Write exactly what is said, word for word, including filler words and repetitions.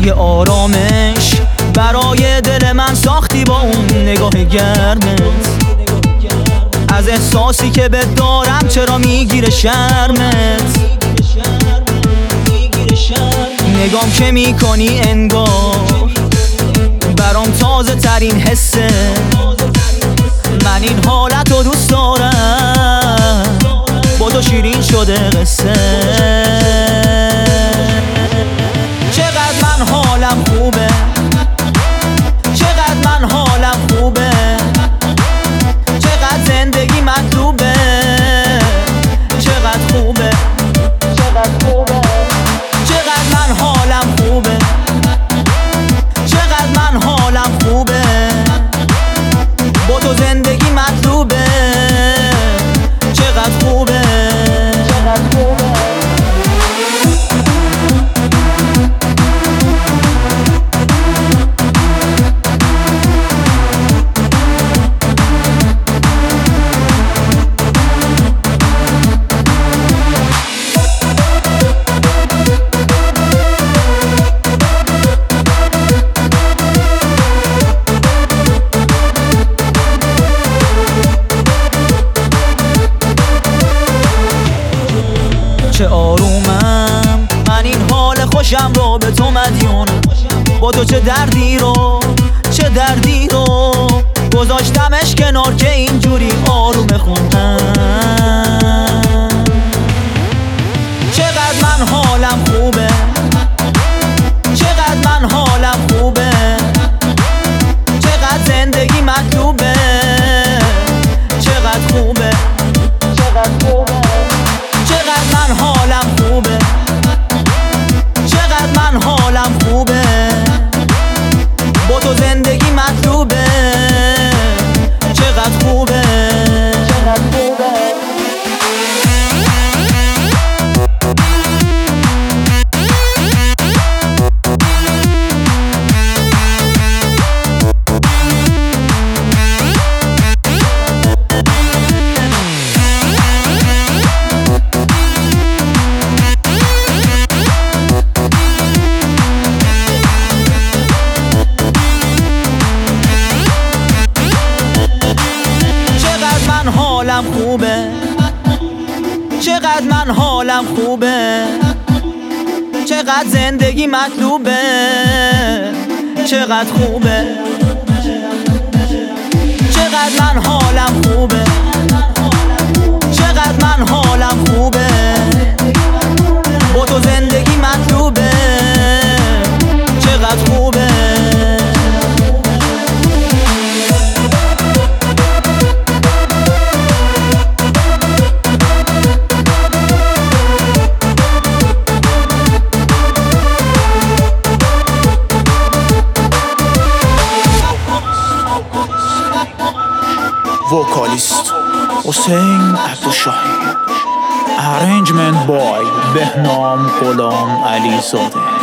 یه آرامش برای دل من ساختی با اون نگاه گرمت. از احساسی که بهت دارم چرا میگیره شرمت. نگام که میکنی انگار برام تازه ترین حسه. من این حالت رو دوست دارم، با تو شیرین شده قصه. چقدر من حالم خوبه، چقدر من حالم خوبه، چقدر زندگی مطلوبه، چقدر خوبه، چقدر خوبه، چقدر من حالم خوبه، چقدر من حالم خوبه، با تو زندگی مطلوبه، چقدر خوبه، چقدر خوبه. چه آرومم من این حال خوشم رو به تو مدیونم. با تو چه دردی رو چه دردی رو گذاشتمش کنار که اینجوری آروم خوندم. چقدر من حالم خوبه، چقدر من حالم خوبه، چقدر زندگی مطلوبه، چقدر خوبه، چقدر خوبه، چقدر من حالم خوبه، چقدر من حالم خوبه، با تو زندگی مطلوبه، چقدر خوبه، چقدر خوبه. حالم خوبه، چقدر من حالم خوبه، چقدر زندگی مطلوبه، چقدر خوبه، چقدر من حالم خوبه، چقدر من حالم خوبه، با تو زندگی مطلوبه، چقدر خوبه. Vocalist Hussein Abdushahi. Arrangement by Behnam Ghulam Ali Zadeh.